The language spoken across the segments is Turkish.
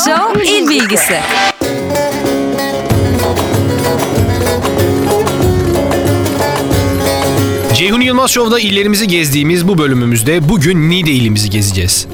Show il bilgisi. Ceyhun Yılmaz Show'da illerimizi gezdiğimiz bu bölümümüzde bugün Niğde ilimizi gezeceğiz.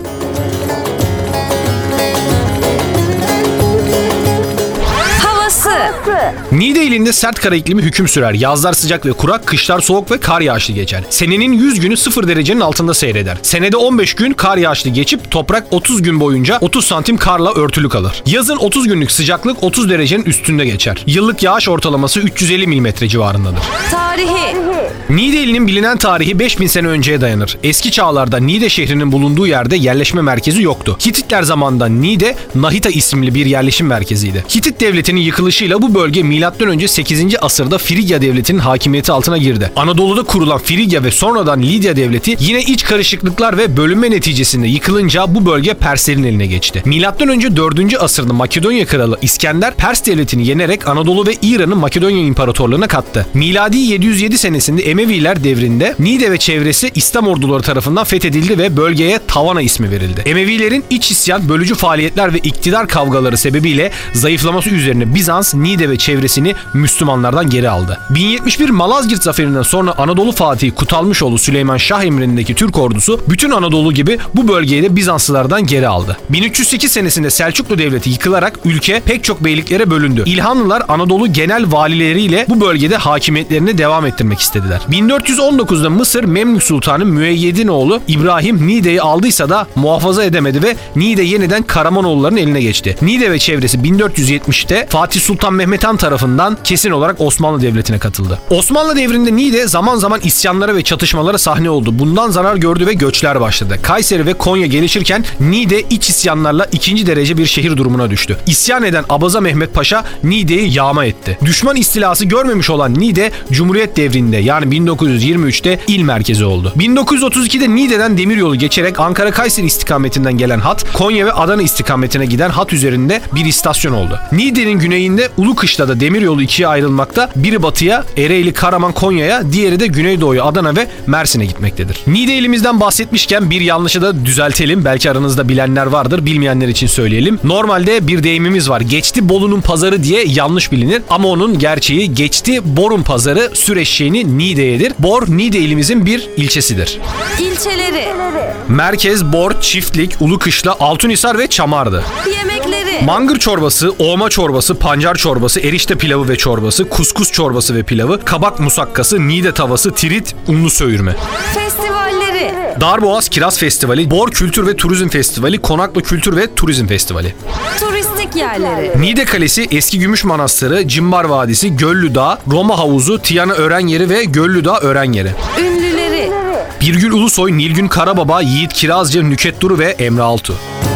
Niğde ilinde sert kara iklimi hüküm sürer. Yazlar sıcak ve kurak, kışlar soğuk ve kar yağışlı geçer. Senenin 100 günü 0 derecenin altında seyreder. Senede 15 gün kar yağışlı geçip toprak 30 gün boyunca 30 santim karla örtülü kalır. Yazın 30 günlük sıcaklık 30 derecenin üstünde geçer. Yıllık yağış ortalaması 350 mm civarındadır. Tarihi. Niğde ilinin bilinen tarihi 5000 sene önceye dayanır. Eski çağlarda Niğde şehrinin bulunduğu yerde yerleşme merkezi yoktu. Hititler zamanında Niğde, Nahita isimli bir yerleşim merkeziydi. Hitit devletinin yıkılışıyla bu bölge M.Ö. 8. asırda Frigya devletinin hakimiyeti altına girdi. Anadolu'da kurulan Frigya ve sonradan Lidya devleti yine iç karışıklıklar ve bölünme neticesinde yıkılınca bu bölge Perslerin eline geçti. M.Ö. 4. asırda Makedonya kralı İskender Pers devletini yenerek Anadolu ve İran'ı Makedonya İmparatorluğu'na kattı. Miladi 707 senesinde Emeviler devrinde Niğde ve çevresi İslam orduları tarafından fethedildi ve bölgeye Tavana ismi verildi. Emevilerin iç isyan, bölücü faaliyetler ve iktidar kavgaları sebebiyle zayıflaması üzerine Bizans, Niğde ve çevresini Müslümanlardan geri aldı. 1071 Malazgirt zaferinden sonra Anadolu Fatihi Kutalmışoğlu Süleyman Şah emrindeki Türk ordusu bütün Anadolu gibi bu bölgeyi de Bizanslılardan geri aldı. 1308 senesinde Selçuklu Devleti yıkılarak ülke pek çok beyliklere bölündü. İlhanlılar Anadolu genel valileriyle bu bölgede hakimiyetlerini devam ettirmek istediler. 1419'da Mısır Memlük Sultanı Müeyyid'in oğlu İbrahim Niğde'yi aldıysa da muhafaza edemedi ve Niğde yeniden Karamanoğulların eline geçti. Niğde ve çevresi 1470'te Fatih Sultan Mehmet Han tarafından kesin olarak Osmanlı Devleti'ne katıldı. Osmanlı devrinde Niğde zaman zaman isyanlara ve çatışmalara sahne oldu. Bundan zarar gördü ve göçler başladı. Kayseri ve Konya gelişirken Niğde iç isyanlarla 2. derece bir şehir durumuna düştü. İsyan eden Abaza Mehmet Paşa Niğde'yi yağma etti. Düşman istilası görmemiş olan Niğde Cumhuriyet devrinde yani 1923'te il merkezi oldu. 1932'de Niğde'den demiryolu geçerek Ankara-Kayseri istikametinden gelen hat Konya ve Adana istikametine giden hat üzerinde bir istasyon oldu. Niğde'nin güneyinde Ulukışla'da demiryolu ikiye ayrılmakta. Biri batıya Ereğli, Karaman, Konya'ya, diğeri de güneydoğuya Adana ve Mersin'e gitmektedir. Niğde ilimizden bahsetmişken bir yanlışı da düzeltelim. Belki aranızda bilenler vardır. Bilmeyenler için söyleyelim. Normalde bir deyimimiz var. Geçti Bolu'nun pazarı diye yanlış bilinir. Ama onun gerçeği geçti Bor'un pazarı Süreşşehir'in Niğde'yedir. Bor, Niğde ilimizin bir ilçesidir. İlçeleri. Merkez, Bor, Çiftlik, Ulukışla, Altunhisar ve Çamar'dı. Yemekleri. Mangır çorbası, oğma çorbası, pancar çorbası, erişte pilavı ve çorbası, kuskus çorbası ve pilavı, kabak musakkası, Niğde tavası, tirit, unlu söğürme. Festivalleri. Darboğaz Kiraz Festivali, Bor Kültür ve Turizm Festivali, Konaklı Kültür ve Turizm Festivali. Turistik yerleri. Niğde Kalesi, Eski Gümüş Manastırı, Cimbar Vadisi, Göllü Dağı, Roma Havuzu, Tiyana Ören Yeri ve Göllü Dağı Ören Yeri. Ünlüleri. Birgül Ulusoy, Nilgün Karababa, Yiğit Kirazcı, Nüket Duru ve Emre Altuğ.